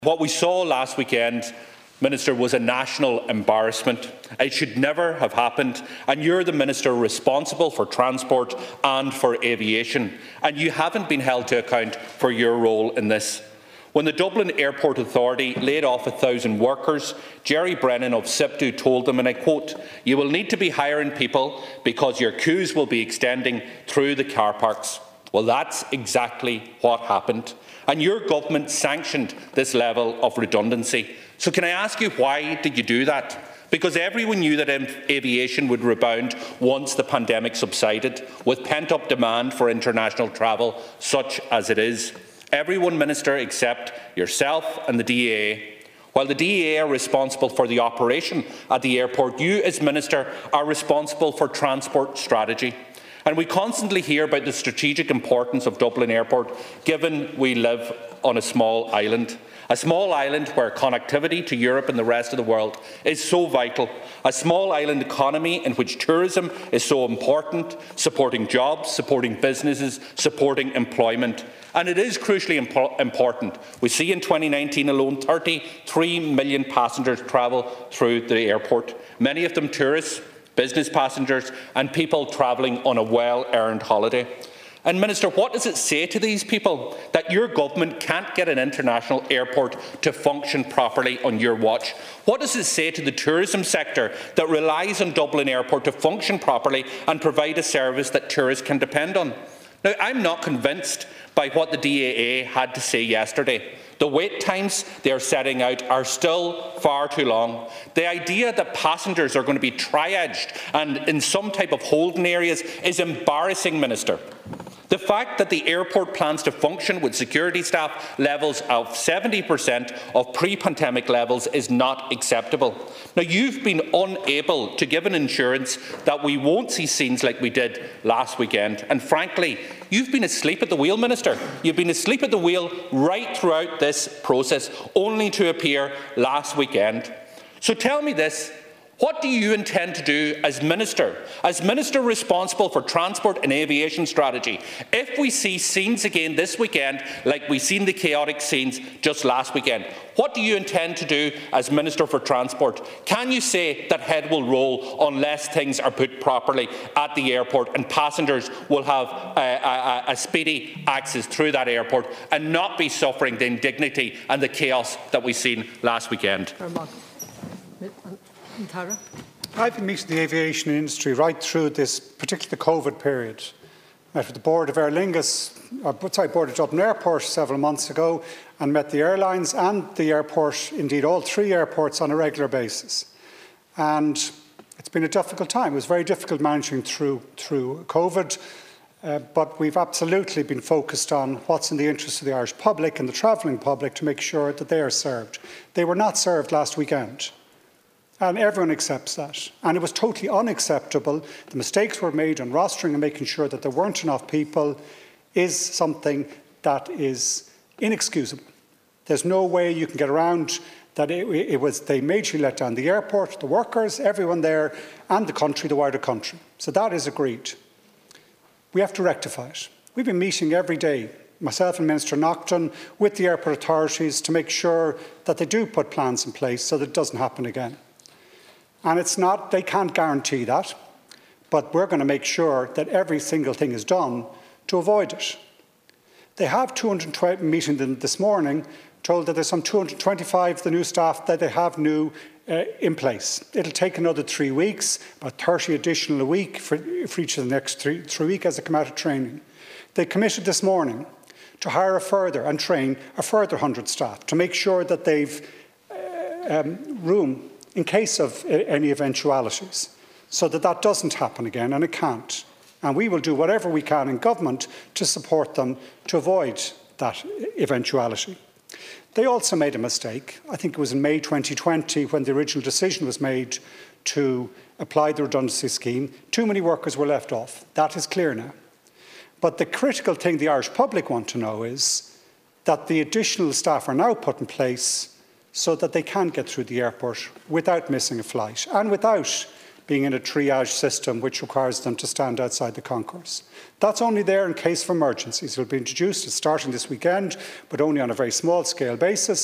What we saw last weekend, Minister, was a national embarrassment. It should never have happened, and you're the Minister responsible for transport and for aviation, and you haven't been held to account for your role in this. When the Dublin Airport Authority laid off 1,000 workers, Jerry Brennan of SIPTU told them, and I quote, "You will need to be hiring people because your queues will be extending through the car parks." Well, that's exactly what happened. And your government sanctioned this level of redundancy. So can I ask you, why did you do that? Because everyone knew that aviation would rebound once the pandemic subsided, with pent-up demand for international travel, such as it is. Everyone, Minister, except yourself and the DAA. While the DAA are responsible for the operation at the airport, you as Minister are responsible for transport strategy. And we constantly hear about the strategic importance of Dublin Airport, given we live on a small island where connectivity to Europe and the rest of the world is so vital, a small island economy in which tourism is so important, supporting jobs, supporting businesses, supporting employment. And it is crucially important. We see in 2019 alone 33 million passengers travel through the airport, many of them tourists, business passengers and people travelling on a well-earned holiday. And Minister, what does it say to these people that your government can't get an international airport to function properly on your watch? What does it say to the tourism sector that relies on Dublin Airport to function properly and provide a service that tourists can depend on? Now, I'm not convinced by what the DAA had to say yesterday. The wait times they are setting out are still far too long. The idea that passengers are going to be triaged and in some type of holding areas is embarrassing, Minister. The fact that the airport plans to function with security staff levels of 70% of pre-pandemic levels is not acceptable. Now, you've been unable to give an assurance that we won't see scenes like we did last weekend. And frankly, you've been asleep at the wheel, Minister. You've been asleep at the wheel right throughout this process, only to appear last weekend. So tell me this. What do you intend to do as Minister responsible for transport and aviation strategy, if we see scenes again this weekend like we've seen the chaotic scenes just last weekend? What do you intend to do as Minister for Transport? Can you say that head will roll unless things are put properly at the airport and passengers will have a speedy access through that airport and not be suffering the indignity and the chaos that we've seen last weekend? I've been meeting the aviation industry right through this particular COVID period. I met with the board of Aer Lingus, board of Dublin Airport several months ago, and met the airlines and the airport, indeed all three airports, on a regular basis. And it's been a difficult time. It was very difficult managing through COVID, but we've absolutely been focused on what's in the interest of the Irish public and the travelling public to make sure that they are served. They were not served last weekend. And everyone accepts that. And it was totally unacceptable. The mistakes were made on rostering and making sure that there weren't enough people is something that is inexcusable. There's no way you can get around that they majorly let down the airport, the workers, everyone there, and the country, the wider country. So that is agreed. We have to rectify it. We've been meeting every day, myself and Minister Naughton, with the airport authorities to make sure that they do put plans in place so that it doesn't happen again. And they can't guarantee that, but we're going to make sure that every single thing is done to avoid it. They have 220 meeting them this morning, told that there's some 225 of the new staff that they have new in place. It'll take another 3 weeks, about 30 additional a week for each of the next three weeks as they come out of training. They committed this morning to hire and train a further 100 staff to make sure that they've room in case of any eventualities, so that doesn't happen again, and it can't. And we will do whatever we can in government to support them to avoid that eventuality. They also made a mistake. I think it was in May 2020 when the original decision was made to apply the redundancy scheme. Too many workers were left off. That is clear now. But the critical thing the Irish public want to know is that the additional staff are now put in place so that they can get through the airport without missing a flight and without being in a triage system which requires them to stand outside the concourse. That's only there in case of emergencies. It will be introduced starting this weekend, but only on a very small scale basis.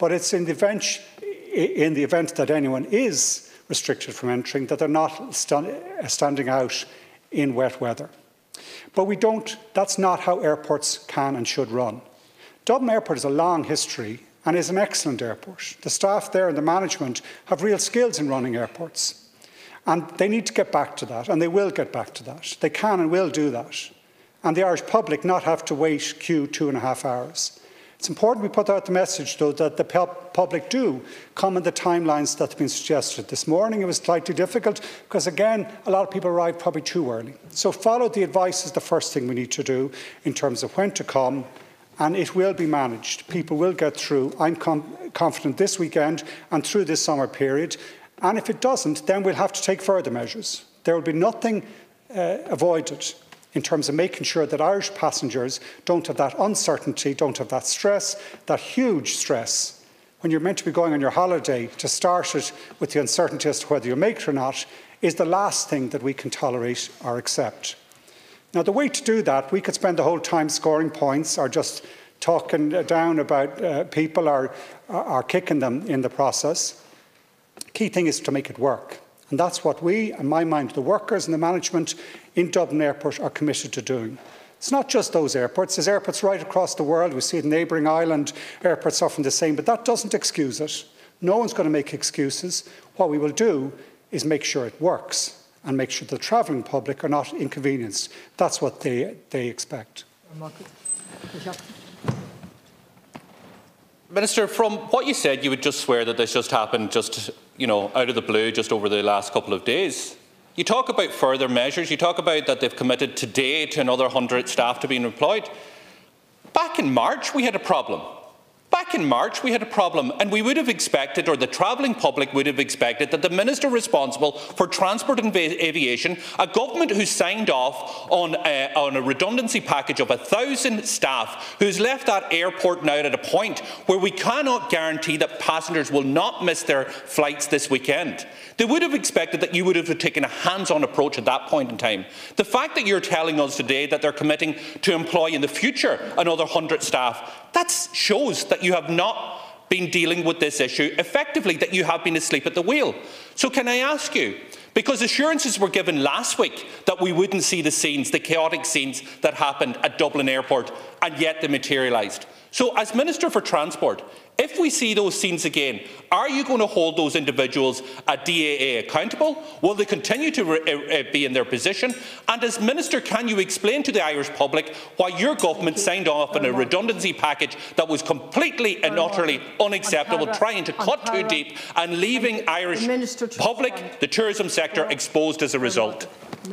But it's in the event that anyone is restricted from entering, that they're not standing out in wet weather. But that's not how airports can and should run. Dublin Airport has a long history and is an excellent airport. The staff there and the management have real skills in running airports. And they need to get back to that, and they will get back to that. They can and will do that. And the Irish public not have to queue 2.5 hours. It's important we put out the message, though, that the public do come in the timelines that have been suggested. This morning it was slightly difficult because, again, a lot of people arrived probably too early. So follow the advice is the first thing we need to do in terms of when to come, and it will be managed. People will get through. I'm confident this weekend and through this summer period. And if it doesn't, then we'll have to take further measures. There will be nothing avoided in terms of making sure that Irish passengers don't have that uncertainty, don't have that stress, that huge stress. When you're meant to be going on your holiday, to start it with the uncertainty as to whether you make it or not, is the last thing that we can tolerate or accept. Now, the way to do that, we could spend the whole time scoring points or just talking down about people or kicking them in the process. The key thing is to make it work. And that's what we, in my mind, the workers and the management in Dublin Airport are committed to doing. It's not just those airports. There's airports right across the world. We see it in neighbouring Ireland. Airports often the same, but that doesn't excuse it. No one's going to make excuses. What we will do is make sure it works and make sure the travelling public are not inconvenienced. That's what they expect. Minister, from what you said, you would just swear that this just happened out of the blue just over the last couple of days. You talk about further measures. You talk about that they've committed today to another 100 staff to being employed. Back in March, we had a problem. And we would have expected, or the travelling public would have expected, that the Minister responsible for Transport and Aviation, a government who signed off on a redundancy package of 1,000 staff, who's left that airport now at a point where we cannot guarantee that passengers will not miss their flights this weekend. They would have expected that you would have taken a hands-on approach at that point in time. The fact that you're telling us today that they're committing to employ in the future another 100 staff, that shows that you have not been dealing with this issue effectively, that you have been asleep at the wheel. So can I ask you, because assurances were given last week that we wouldn't see the chaotic scenes that happened at Dublin Airport, and yet they materialised. So as Minister for Transport, if we see those scenes again, are you going to hold those individuals at DAA accountable? Will they continue to be in their position? And as Minister, can you explain to the Irish public why your government signed off on a redundancy package that was completely and utterly unacceptable, trying to cut too deep and leaving Irish public, the tourism sector, exposed as a result?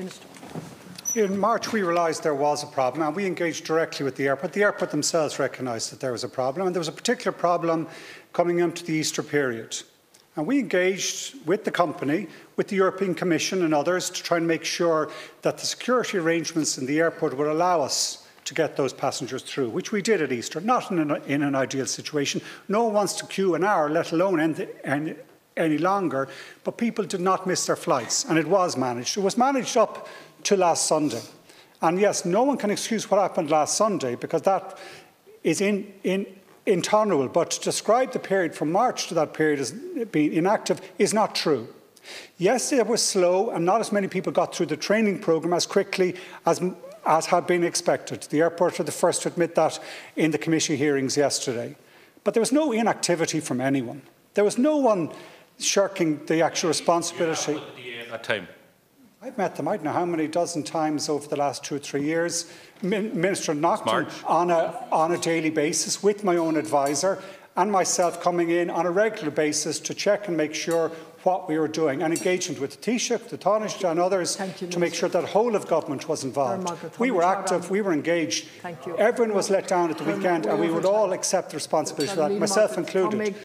In March, we realised there was a problem, and we engaged directly with the airport. The airport themselves recognised that there was a problem, and there was a particular problem coming into the Easter period. And we engaged with the company, with the European Commission and others to try and make sure that the security arrangements in the airport would allow us to get those passengers through, which we did at Easter, not in an ideal situation. No one wants to queue an hour, let alone any longer, but people did not miss their flights, and it was managed. It was managed up to last Sunday. And yes, no one can excuse what happened last Sunday, because that is intolerable. But to describe the period from March to that period as being inactive is not true. Yes, it was slow, and not as many people got through the training programme as quickly as had been expected. The airport were the first to admit that in the committee hearings yesterday. But there was no inactivity from anyone. There was no one shirking the actual responsibility. You met with the DA at that time. I've met them, I don't know how many dozen times over the last 2 or 3 years. Minister Naughton on a daily basis with my own advisor and myself coming in on a regular basis to check and make sure what we were doing, and engagement with the Taoiseach, the Taoiseach and others to make sure that the whole of government was involved. We were active, we were engaged. Everyone was let down at the weekend, and we would all accept the responsibility for that, myself included.